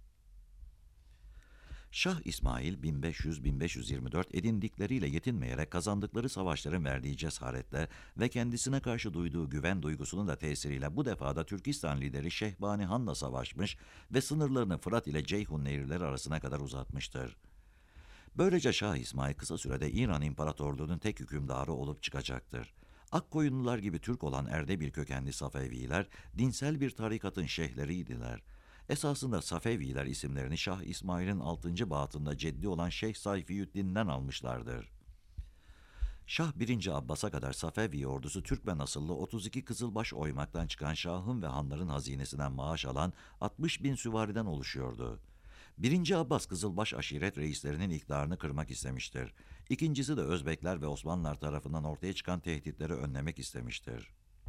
Şah İsmail 1500-1524 edindikleriyle yetinmeyerek kazandıkları savaşların verdiği cesaretle ve kendisine karşı duyduğu güven duygusunun da tesiriyle bu defa da Türkistan lideri Şehbani Han'la savaşmış ve sınırlarını Fırat ile Ceyhun nehirleri arasına kadar uzatmıştır. Böylece Şah İsmail kısa sürede İran İmparatorluğu'nun tek hükümdarı olup çıkacaktır. Akkoyunlular gibi Türk olan Erdebil kökenli Safeviler, dinsel bir tarikatın şeyhleriydiler. Esasında Safeviler isimlerini Şah İsmail'in 6. baatında ceddi olan Şeyh Sayfiyüddin'den almışlardır. Şah 1. Abbas'a kadar Safevi ordusu Türkmen asıllı 32 kızılbaş oymaktan çıkan şahın ve hanların hazinesinden maaş alan 60 bin süvariden oluşuyordu. 1. Abbas Kızılbaş aşiret reislerinin iktidarını kırmak istemiştir. İkincisi de Özbekler ve Osmanlılar tarafından ortaya çıkan tehditleri önlemek istemiştir.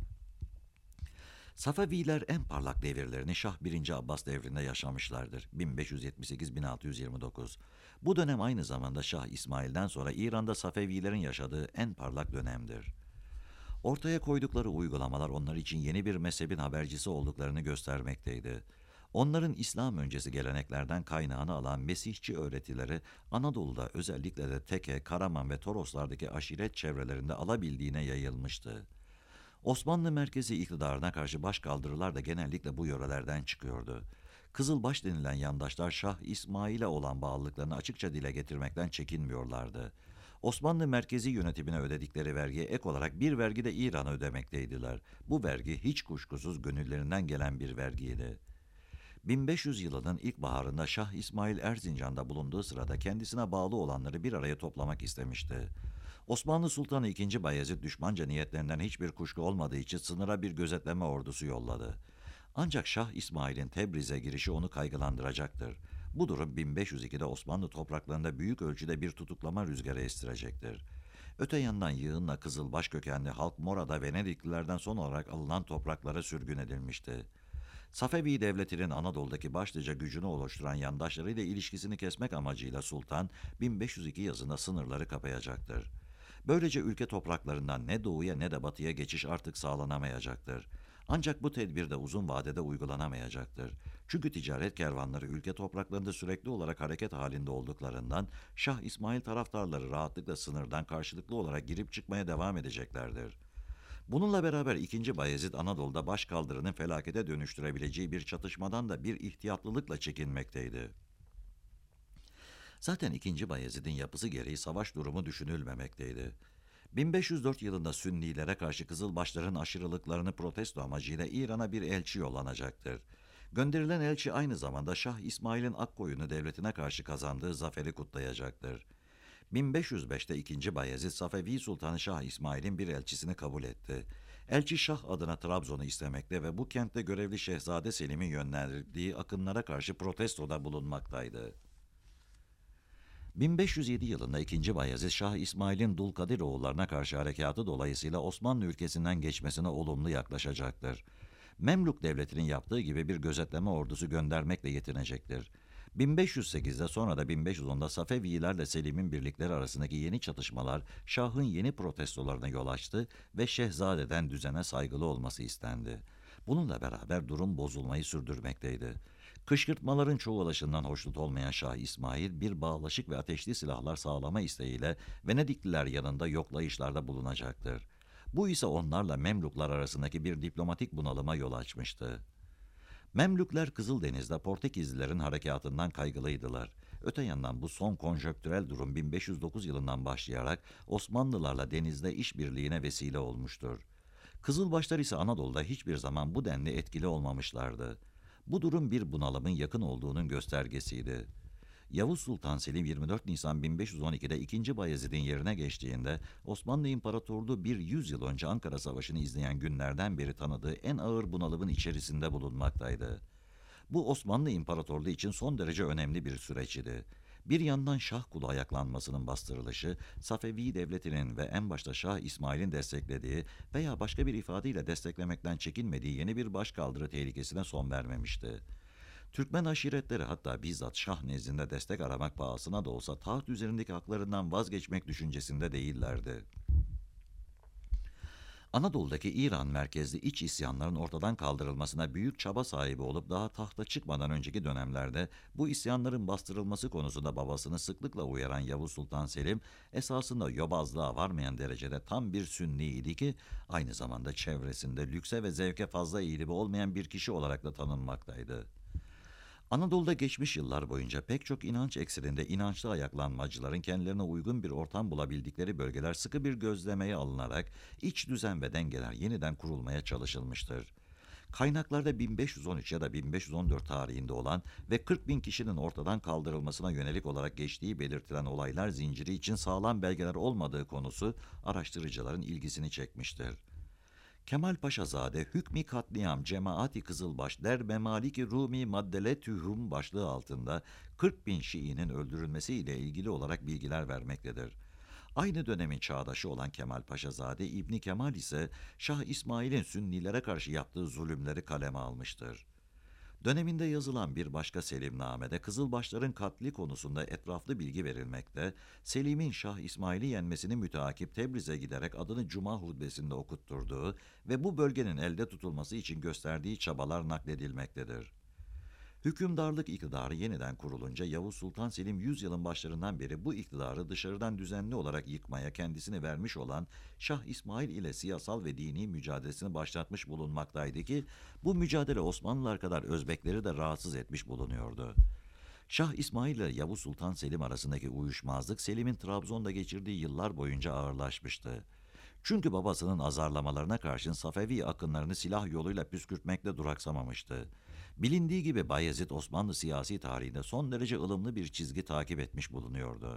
Safeviler en parlak devirlerini Şah 1. Abbas devrinde yaşamışlardır. 1578-1629. Bu dönem aynı zamanda Şah İsmail'den sonra İran'da Safevilerin yaşadığı en parlak dönemdir. Ortaya koydukları uygulamalar onlar için yeni bir mezhebin habercisi olduklarını göstermekteydi. Onların İslam öncesi geleneklerden kaynağını alan Mesihçi öğretileri Anadolu'da özellikle de Teke, Karaman ve Toroslardaki aşiret çevrelerinde alabildiğine yayılmıştı. Osmanlı merkezi iktidarına karşı başkaldırılar da genellikle bu yörelerden çıkıyordu. Kızılbaş denilen yandaşlar Şah İsmail'e olan bağlılıklarını açıkça dile getirmekten çekinmiyorlardı. Osmanlı merkezi yönetimine ödedikleri vergiye ek olarak bir vergi de İran'a ödemekteydiler. Bu vergi hiç kuşkusuz gönüllerinden gelen bir vergiydi. 1500 yılının ilkbaharında Şah İsmail Erzincan'da bulunduğu sırada kendisine bağlı olanları bir araya toplamak istemişti. Osmanlı Sultanı II. Bayezid düşmanca niyetlerinden hiçbir kuşku olmadığı için sınıra bir gözetleme ordusu yolladı. Ancak Şah İsmail'in Tebriz'e girişi onu kaygılandıracaktır. Bu durum 1502'de Osmanlı topraklarında büyük ölçüde bir tutuklama rüzgarı estirecektir. Öte yandan yığınla Kızılbaş kökenli halk Mora'da Venediklilerden son olarak alınan topraklara sürgün edilmişti. Safevi devletinin Anadolu'daki başlıca gücünü oluşturan yandaşlarıyla ilişkisini kesmek amacıyla Sultan 1502 yazında sınırları kapayacaktır. Böylece ülke topraklarından ne doğuya ne de batıya geçiş artık sağlanamayacaktır. Ancak bu tedbir de uzun vadede uygulanamayacaktır. Çünkü ticaret kervanları ülke topraklarında sürekli olarak hareket halinde olduklarından Şah İsmail taraftarları rahatlıkla sınırdan karşılıklı olarak girip çıkmaya devam edeceklerdir. Bununla beraber 2. Bayezid Anadolu'da başkaldırının felakete dönüştürebileceği bir çatışmadan da bir ihtiyatlılıkla çekinmekteydi. Zaten 2. Bayezid'in yapısı gereği savaş durumu düşünülmemekteydi. 1504 yılında Sünnilere karşı Kızılbaşların aşırılıklarını protesto amacıyla İran'a bir elçi yollanacaktır. Gönderilen elçi aynı zamanda Şah İsmail'in Akkoyunlu devletine karşı kazandığı zaferi kutlayacaktır. 1505'te 2. Bayezid Safevi Sultanı Şah İsmail'in bir elçisini kabul etti. Elçi Şah adına Trabzon'u istemekte ve bu kentte görevli Şehzade Selim'in yönlendirdiği akınlara karşı protestoda bulunmaktaydı. 1507 yılında 2. Bayezid Şah İsmail'in Dulkadir oğullarına karşı harekatı dolayısıyla Osmanlı ülkesinden geçmesine olumlu yaklaşacaktır. Memlük devletinin yaptığı gibi bir gözetleme ordusu göndermekle yetinecektir. 1508'de sonra da 1510'da Safevilerle Selim'in birlikleri arasındaki yeni çatışmalar Şah'ın yeni protestolarına yol açtı ve Şehzade'den düzene saygılı olması istendi. Bununla beraber durum bozulmayı sürdürmekteydi. Kışkırtmaların çoğulaşından hoşnut olmayan Şah İsmail bir bağlaşık ve ateşli silahlar sağlama isteğiyle Venedikliler yanında yoklayışlarda bulunacaktır. Bu ise onlarla Memluklar arasındaki bir diplomatik bunalıma yol açmıştı. Memlükler Kızıldeniz'de Portekizlilerin harekatından kaygılıydılar. Öte yandan bu son konjonktürel durum 1509 yılından başlayarak Osmanlılarla denizde işbirliğine vesile olmuştur. Kızılbaşlar ise Anadolu'da hiçbir zaman bu denli etkili olmamışlardı. Bu durum bir bunalımın yakın olduğunun göstergesiydi. Yavuz Sultan Selim 24 Nisan 1512'de 2. Bayezid'in yerine geçtiğinde Osmanlı İmparatorluğu bir 100 yıl önce Ankara Savaşı'nı izleyen günlerden beri tanıdığı en ağır bunalımın içerisinde bulunmaktaydı. Bu Osmanlı İmparatorluğu için son derece önemli bir süreç idi. Bir yandan Şah Kulu ayaklanmasının bastırılışı, Safevi Devleti'nin ve en başta Şah İsmail'in desteklediği veya başka bir ifadeyle desteklemekten çekinmediği yeni bir başkaldırı tehlikesine son vermemişti. Türkmen aşiretleri hatta bizzat Şah nezdinde destek aramak pahasına da olsa taht üzerindeki haklarından vazgeçmek düşüncesinde değillerdi. Anadolu'daki İran merkezli iç isyanların ortadan kaldırılmasına büyük çaba sahibi olup daha tahta çıkmadan önceki dönemlerde bu isyanların bastırılması konusunda babasını sıklıkla uyaran Yavuz Sultan Selim esasında yobazlığa varmayan derecede tam bir sünniydi ki aynı zamanda çevresinde lükse ve zevke fazla eğilimi olmayan bir kişi olarak da tanınmaktaydı. Anadolu'da geçmiş yıllar boyunca pek çok inanç ekseninde inançlı ayaklanmacıların kendilerine uygun bir ortam bulabildikleri bölgeler sıkı bir gözlemeye alınarak iç düzen ve dengeler yeniden kurulmaya çalışılmıştır. Kaynaklarda 1513 ya da 1514 tarihinde olan ve 40 bin kişinin ortadan kaldırılmasına yönelik olarak geçtiği belirtilen olaylar zinciri için sağlam belgeler olmadığı konusu araştırıcıların ilgisini çekmiştir. Kemal Paşazade Hükmi Katliam Cemaati Kızılbaş Der Memaliki Rumi Maddele Tühüm başlığı altında 40 bin Şii'nin öldürülmesiyle ilgili olarak bilgiler vermektedir. Aynı dönemin çağdaşı olan Kemal Paşazade İbni Kemal ise Şah İsmail'in Sünnilere karşı yaptığı zulümleri kaleme almıştır. Döneminde yazılan bir başka Selimname'de Kızılbaşların katli konusunda etraflı bilgi verilmekte, Selim'in Şah İsmail'i yenmesini müteakip Tebriz'e giderek adını Cuma hutbesinde okutturduğu ve bu bölgenin elde tutulması için gösterdiği çabalar nakledilmektedir. Hükümdarlık iktidarı yeniden kurulunca Yavuz Sultan Selim 100 yılın başlarından beri bu iktidarı dışarıdan düzenli olarak yıkmaya kendisini vermiş olan Şah İsmail ile siyasal ve dini mücadelesini başlatmış bulunmaktaydı ki bu mücadele Osmanlılar kadar Özbekleri de rahatsız etmiş bulunuyordu. Şah İsmail ile Yavuz Sultan Selim arasındaki uyuşmazlık Selim'in Trabzon'da geçirdiği yıllar boyunca ağırlaşmıştı. Çünkü babasının azarlamalarına karşın Safevi akınlarını silah yoluyla püskürtmekle duraksamamıştı. Bilindiği gibi Bayezid Osmanlı siyasi tarihinde son derece ılımlı bir çizgi takip etmiş bulunuyordu.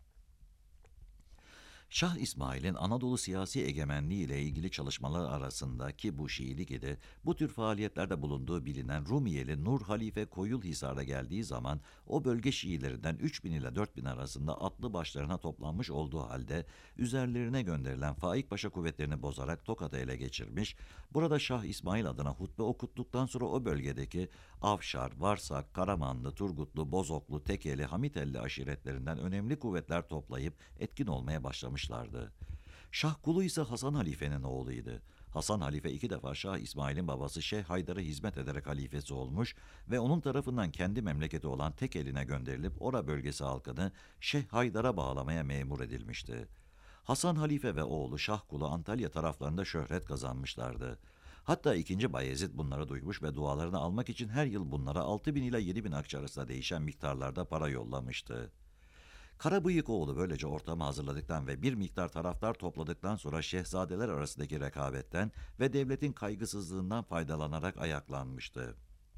Şah İsmail'in Anadolu siyasi egemenliği ile ilgili çalışmalar arasında ki bu Şiilik idi, bu tür faaliyetlerde bulunduğu bilinen Rumiyeli Nur Halife Koyulhisar'a geldiği zaman o bölge Şiilerinden 3000 ile 4000 arasında atlı başlarına toplanmış olduğu halde üzerlerine gönderilen Faik Paşa kuvvetlerini bozarak Tokat'ı ele geçirmiş, burada Şah İsmail adına hutbe okuttuktan sonra o bölgedeki Avşar, Varsak, Karamanlı, Turgutlu, Bozoklu, Tekeli, Hamitelli aşiretlerinden önemli kuvvetler toplayıp etkin olmaya başlamışlardı. Şah Kulu ise Hasan Halife'nin oğluydu. Hasan Halife 2 defa Şah İsmail'in babası Şeyh Haydar'a hizmet ederek halifesi olmuş ve onun tarafından kendi memleketi olan Tekeli'ne gönderilip ora bölgesi halkını Şeyh Haydar'a bağlamaya memur edilmişti. Hasan Halife ve oğlu Şah Kulu Antalya taraflarında şöhret kazanmışlardı. Hatta 2. Bayezid bunları duymuş ve dualarını almak için her yıl bunlara 6.000 ile 7.000 akçe arasında değişen miktarlarda para yollamıştı. Karabıyıkoğlu böylece ortamı hazırladıktan ve bir miktar taraftar topladıktan sonra şehzadeler arasındaki rekabetten ve devletin kaygısızlığından faydalanarak ayaklanmıştı.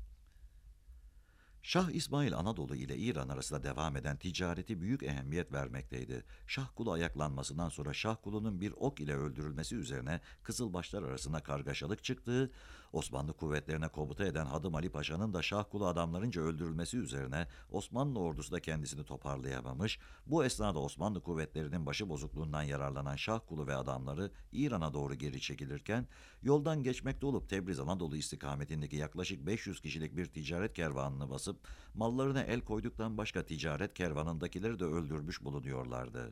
Şah İsmail Anadolu ile İran arasında devam eden ticareti büyük ehemmiyet vermekteydi. Şah Kulu ayaklanmasından sonra Şah Kulu'nun bir ok ile öldürülmesi üzerine Kızılbaşlar arasında kargaşalık çıktığı, Osmanlı kuvvetlerine komuta eden Hadım Ali Paşa'nın da Şah Kulu adamlarınca öldürülmesi üzerine Osmanlı ordusu da kendisini toparlayamamış, bu esnada Osmanlı kuvvetlerinin başıbozukluğundan yararlanan Şah Kulu ve adamları İran'a doğru geri çekilirken, yoldan geçmekte olup Tebriz Anadolu istikametindeki yaklaşık 500 kişilik bir ticaret kervanını basıp mallarına el koyduktan başka ticaret kervanındakileri de öldürmüş bulunuyorlardı.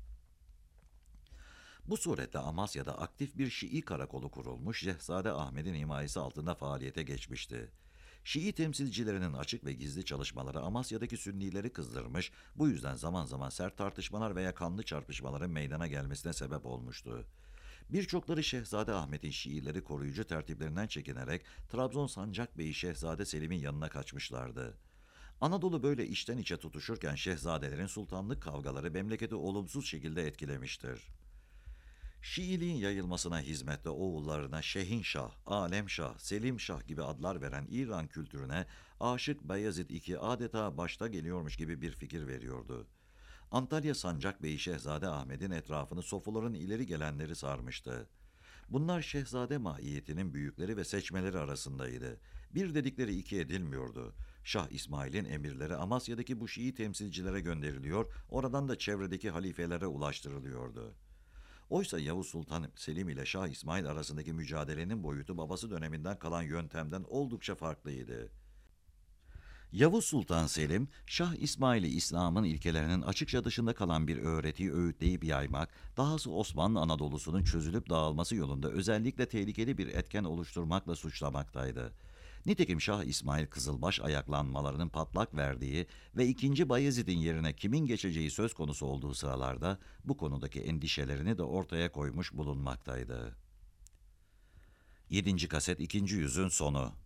Bu suretle Amasya'da aktif bir Şii karakolu kurulmuş, Şehzade Ahmet'in himayesi altında faaliyete geçmişti. Şii temsilcilerinin açık ve gizli çalışmaları Amasya'daki Sünnileri kızdırmış, bu yüzden zaman zaman sert tartışmalar veya kanlı çarpışmaların meydana gelmesine sebep olmuştu. Birçokları Şehzade Ahmet'in Şiileri koruyucu tertiplerinden çekinerek Trabzon Sancakbeyi Şehzade Selim'in yanına kaçmışlardı. Anadolu böyle içten içe tutuşurken şehzadelerin sultanlık kavgaları memleketi olumsuz şekilde etkilemiştir. Şiiliğin yayılmasına hizmette oğullarına Şehinşah, Alemşah, Selimşah gibi adlar veren İran kültürüne Aşık Bayezid II adeta başta geliyormuş gibi bir fikir veriyordu. Antalya Sancakbeyi Şehzade Ahmet'in etrafını sofuların ileri gelenleri sarmıştı. Bunlar şehzade mahiyetinin büyükleri ve seçmeleri arasındaydı. Bir dedikleri iki edilmiyordu. Şah İsmail'in emirleri Amasya'daki bu Şii temsilcilere gönderiliyor, oradan da çevredeki halifelere ulaştırılıyordu. Oysa Yavuz Sultan Selim ile Şah İsmail arasındaki mücadelenin boyutu babası döneminden kalan yöntemden oldukça farklıydı. Yavuz Sultan Selim, Şah İsmail'i İslam'ın ilkelerinin açıkça dışında kalan bir öğretiyi öğütleyip yaymak, dahası Osmanlı Anadolu'sunun çözülüp dağılması yolunda özellikle tehlikeli bir etken oluşturmakla suçlamaktaydı. Nitekim Şah İsmail Kızılbaş ayaklanmalarının patlak verdiği ve II. Bayezid'in yerine kimin geçeceği söz konusu olduğu sıralarda bu konudaki endişelerini de ortaya koymuş bulunmaktaydı. 7. kaset 2. yüzün sonu.